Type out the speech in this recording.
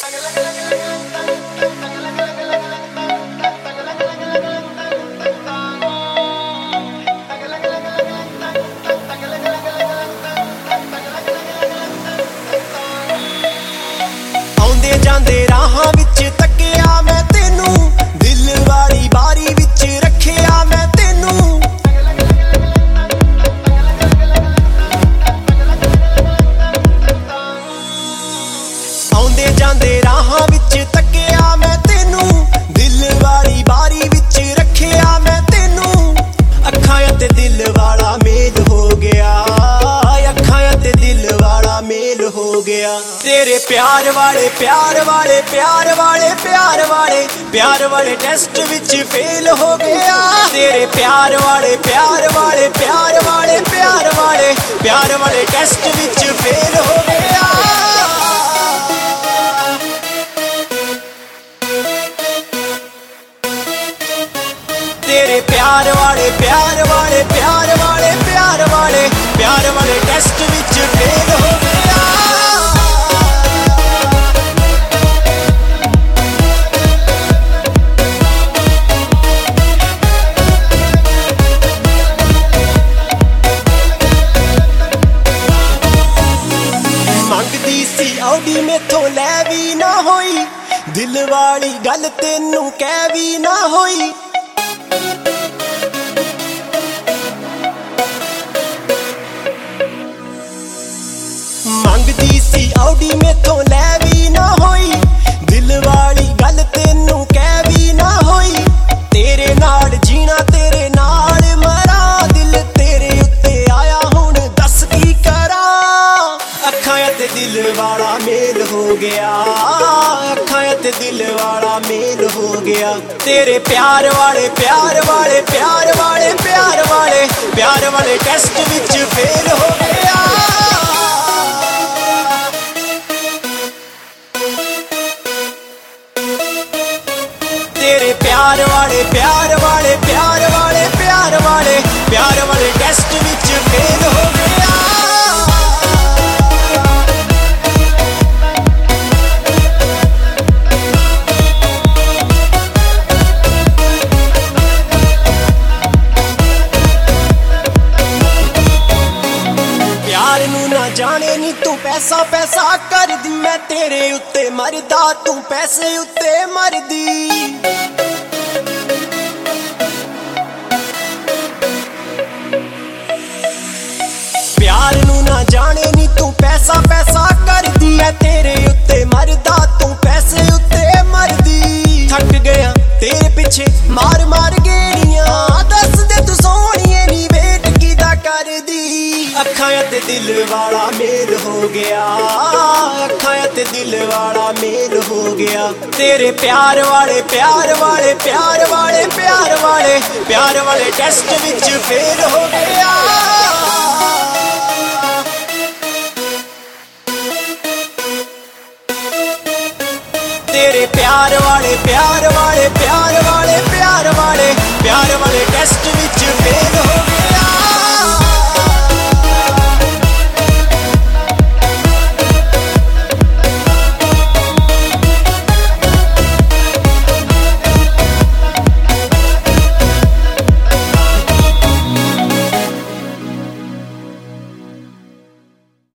आउंदे जांदे राहां विच तक्किया मैं तेनू, दिल वाली बारी विच रखिया मैं तेनू। आउंदे जांदे राहां विच तक्किया मैं तेनू, दिल वाली बारी विच रखिया मैं तेनू। अखां ते दिल वाला मेल हो गया, अखां ते दिल वाला मेल हो गया। तेरे प्यार वाले प्यार वाले प्यार वाले प्यार वाले प्यार वाले टेस्ट विच फेल हो गया। तेरे प्यार वाले प्यार वाले प्यार वाले प्यार वाले प्यार वाले टेस्ट विच फेल हो गया। तेरे प्यार वाले प्यार वाले प्यार वाले प्यार वाले प्यार वाले टेस्ट विच फेल हो गया। मंगदी सी औडी मेथों लै भी ना होई, दिल वाली गल तेनू कह भी ना होई। मंगदी सी औडी मेथों लै भी ना होई, दिल वाली गल तेनू कह भी ना होई। तेरे नाल जीना तेरे नाल मरा, दिल तेरे उत्ते आया हुण दस की करा। अखां ते दिल वाला मेल हो गया, अखां ते दिल वाला मेल हो गया। तेरे प्यार वाले प्यार वाले प्यार वाले प्यार वाले प्यार वाले टेस्ट विच फेल हो गया। तेरे प्यार वाले प्यार वाले प्यार वाले प्यार वाले प्यार वाले टेस्ट विच फेल हो गया। प्यार नू ना जाने नी तू पैसा पैसा कर दी, मैं तेरे उत्ते मरदा तू पैसे उत्ते मरदी। प्यार नू ना जाने नी तू पैसा पैसा कर दी, मैं तेरे उत्ते मरदा तू पैसे उत्ते मरदी। थक गया तेरे पिछे मार मार गेड़ियां, दस दे तू सोहणिए नी वेट कीदा कर दी। अखां ते दिल वाला मेल हो गया, अखां ते दिल वाला मेल हो गया। तेरे प्यार वाले प्यार वाले प्यार वाले प्यार वाले प्यार वाले टेस्ट विच फेल हो गया। तेरे प्यार वाले प्यार वाले प्यार वाले प्यार वाले प्यार वाले टेस्ट विच फेल हो गया।